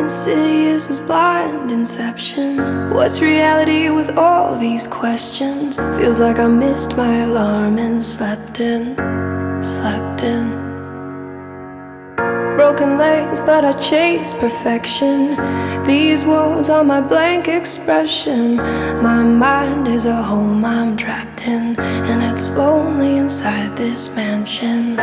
Insidious as blind inception. What's reality with all these questions? Feels like I missed my alarm and slept in. Broken legs, but I chase perfection. These walls are my blank expression. My mind is a home I'm trapped in, and it's lonely inside this mansion.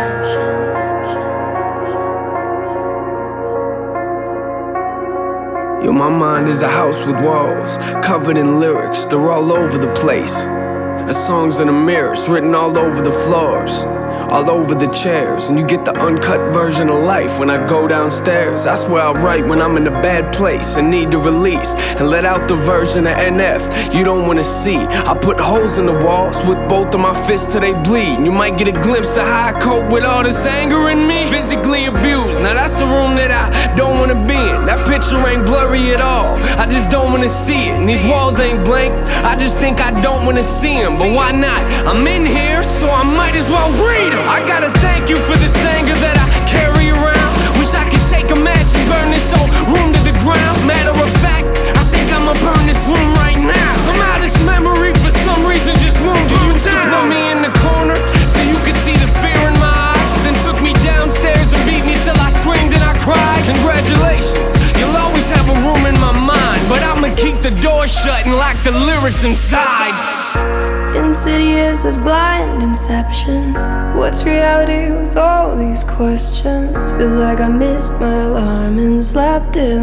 Yo, my mind is a house with walls, covered in lyrics, they're all over the place. The songs in the mirrors, written all over the floors, all over the chairs. And you get the uncut version of life when I go downstairs. That's where I write when I'm in a bad place and need to release, and let out the version of NF you don't wanna see. I put holes in the walls with both of my fists till they bleed, and you might get a glimpse of how I cope with all this anger in me. Physically abused, now that's the room that I don't wanna be in. That picture ain't blurry at all, I just don't wanna see it. And these walls ain't blank, I just think I don't wanna see them. But why not? I'm in here, so I might as well read them. I gotta thank you for this anger that I carry around. Wish I could take a match and burn this whole room to the ground. Matter of fact, I think I'ma burn this room right now. Somehow this memory for some reason just won't go down. You used to put me in the corner so you could see the fear in my eyes, then took me downstairs and beat me till I screamed and I cried. Congratulations, you'll always have a room in my mind, but I'ma keep the door shut and lock the lyrics inside. Insidious as blind inception. What's reality with all these questions? Feels like I missed my alarm and slept in.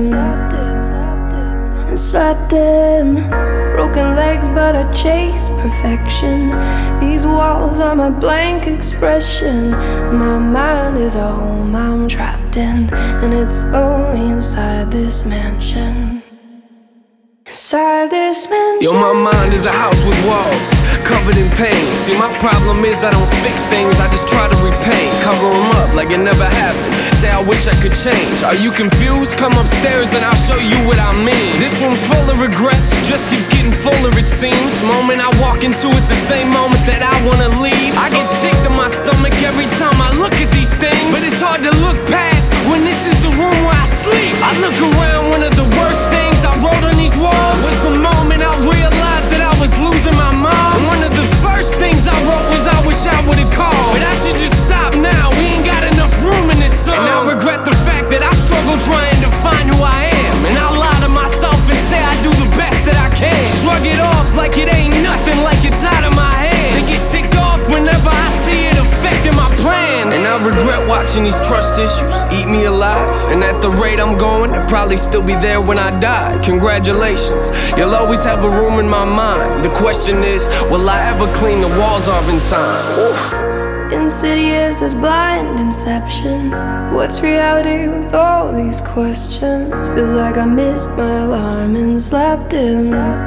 Broken legs, but I chase perfection. These walls are my blank expression. My mind is a home I'm trapped in, and it's lonely inside this mansion. Inside this mansion. Yo, my mind is a house with walls, covered in pain. See, my problem is I don't fix things, I just try to repaint. Cover them up like it never happened. Say I wish I could change. Are you confused? Come upstairs and I'll show you what I mean. This room's full of regrets, just keeps getting fuller it seems. Moment I walk into it's the same moment that I wanna leave. I get sick to my stomach every time I look at these things, but it's hard to look past when this is the room where I sleep. I look around, one of the worst things I wrote on these walls was the moment I realized that I was losing my mom. And one of the first things I wrote was I wish I would've called, but I should just stop now, we ain't got enough room in this song. And I regret the fact that I struggle trying to find who I am, and I lie to myself and say I do the best that I can. Shrug it off like it ain't nothing, like it's out of my hand, and get ticked off whenever I see it affecting my plans. And I regret watching these trust issues eat me alive, and at the rate I'm going, I'll probably still be there when I die. Congratulations, you'll always have a room in my mind. The question is, will I ever clean the walls off in time? Oof. Insidious as blind inception. What's reality with all these questions? Feels like I missed my alarm and slept in.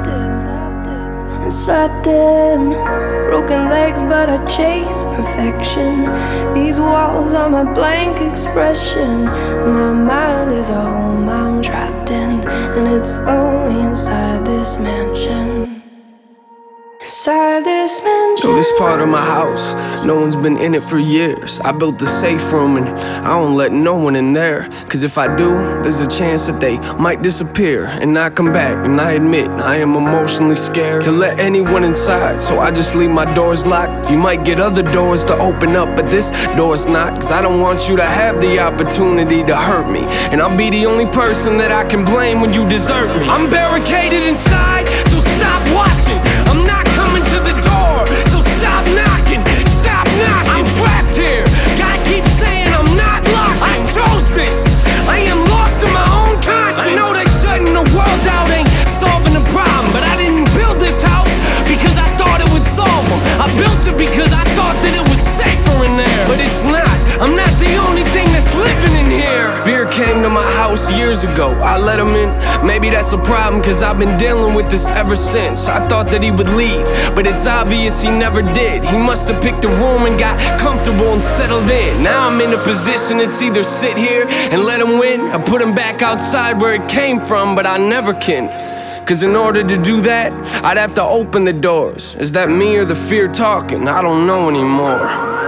Broken legs, but I chase perfection. These walls are my blank expression. My mind is a home I'm trapped in, and it's lonely inside this mansion. Inside this mansion. So this part of my house, no one's been in it for years. I built the safe room and I don't let no one in there, cause if I do, there's a chance that they might disappear and not come back. And I admit, I am emotionally scared to let anyone inside, so I just leave my doors locked. You might get other doors to open up, but this door's not, cause I don't want you to have the opportunity to hurt me, and I'll be the only person that I can blame when you desert me. I'm barricaded inside, so stop watching. I'm not coming to the door, so stop knocking, stop knocking. I'm trapped here, God keeps saying I'm not locked. I chose this, I am lost in my own conscience. I know that shutting the world out ain't solving the problem, but I didn't build this house because I thought it would solve them. I built it because I thought that it was safer in there, but it's not. I'm not the only thing that's living in here. Fear came to my house years ago, I let him in. Maybe that's a problem, cause I've been dealing with this ever since. I thought that he would leave, but it's obvious he never did. He must have picked a room and got comfortable and settled in. Now I'm in a position, it's either sit here and let him win, or put him back outside where it came from, but I never can. Cause in order to do that, I'd have to open the doors. Is that me or the fear talking? I don't know anymore.